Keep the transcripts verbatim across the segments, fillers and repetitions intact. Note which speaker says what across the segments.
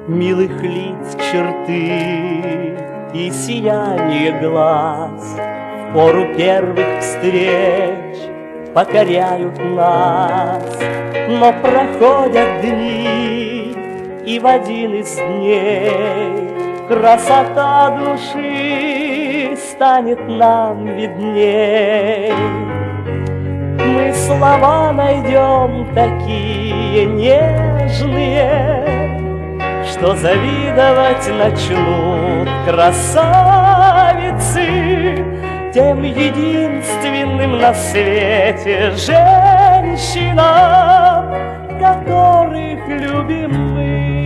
Speaker 1: милых лиц черты и сияние глаз в пору первых встреч покоряют нас. Но проходят дни, и в один из дней красота души станет нам видней. Мы слова найдем такие нежные, что завидовать начнут красавицы тем единственным на свете женщинам, которых любим мы.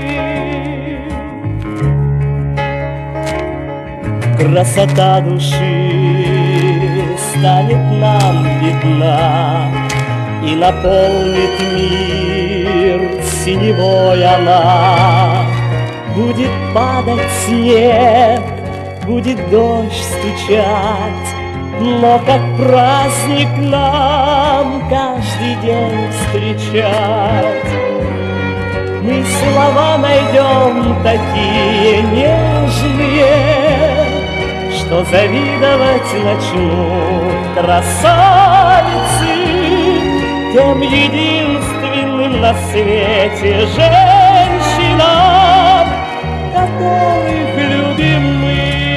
Speaker 1: Красота души станет нам видна и наполнит мир синевой она. Будет падать снег, будет дождь стучать, но как праздник нам каждый день встречать. Мы слова найдем такие нежные, что завидовать начнут красавицы тем единственным на свете женщинам, которых любим мы.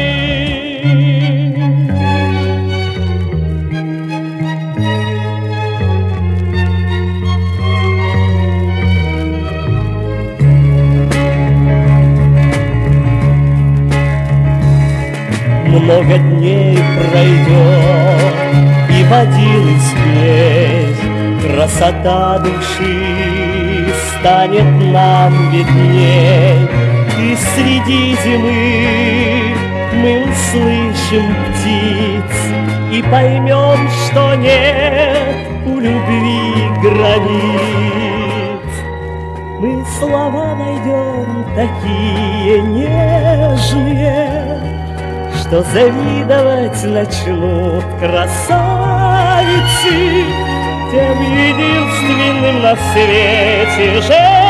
Speaker 1: Много дней пройдет, и в один из дней красота души станет нам видней. И среди зимы мы услышим птиц и поймем, что нет у любви границ. Мы слова найдем такие нежные, что завидовать начнут красавицы тем единственным на свете женщинам,